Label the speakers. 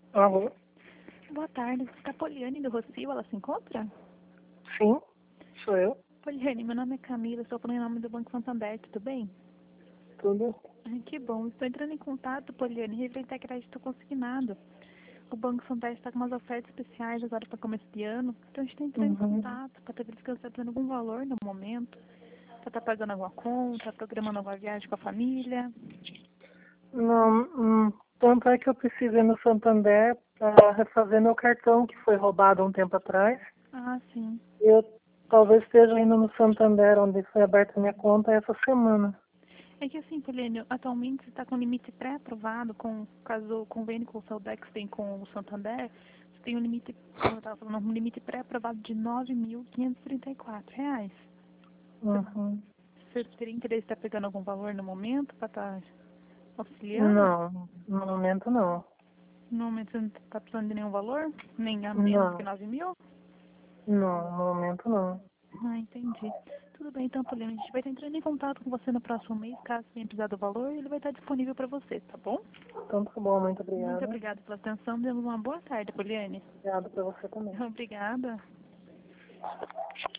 Speaker 1: Alô?
Speaker 2: Boa tarde. A Poliane do Rocio, ela se encontra?
Speaker 1: Sim, sou eu.
Speaker 2: Poliane, meu nome é Camila, estou falando em nome do Banco Santander, tudo bem?
Speaker 1: Tudo?
Speaker 2: Ai, que bom. Estou entrando em contato, Poliane, referente a crédito consignado. O Banco Santander está com umas ofertas especiais agora para começo de ano, então a gente está entrando em
Speaker 1: Uhum.
Speaker 2: contato para saber se você está dando algum valor no momento, se está pagando alguma conta, programando alguma viagem com a família.
Speaker 1: Não, tanto é que eu preciso ir no Santander para refazer meu cartão que foi roubado há um tempo atrás.
Speaker 2: Ah, sim.
Speaker 1: Eu talvez esteja indo no Santander, onde foi aberta minha conta, essa semana.
Speaker 2: É que assim, Poliane, atualmente você está com limite pré-aprovado, caso o convênio com o Saudex tem com o Santander, você tem um limite, como eu estava falando, um limite pré-aprovado de R$ 9.534. Você,
Speaker 1: Uhum.
Speaker 2: você teria interesse em estar pegando algum valor no momento para estar auxiliando?
Speaker 1: Não, no momento não.
Speaker 2: No momento você não está precisando de nenhum valor? Nem a menos que
Speaker 1: Não,
Speaker 2: 9.000?
Speaker 1: não, no momento não.
Speaker 2: Ah, entendi. Tudo bem, então, Poliana, a gente vai estar entrando em contato com você no próximo mês, caso tenha precisar do valor, ele vai estar disponível para você, tá bom?
Speaker 1: Então tá bom, muito
Speaker 2: Muito
Speaker 1: obrigada.
Speaker 2: obrigada pela atenção, demos uma boa tarde, Poliane.
Speaker 1: Obrigada para você também.
Speaker 2: Obrigada.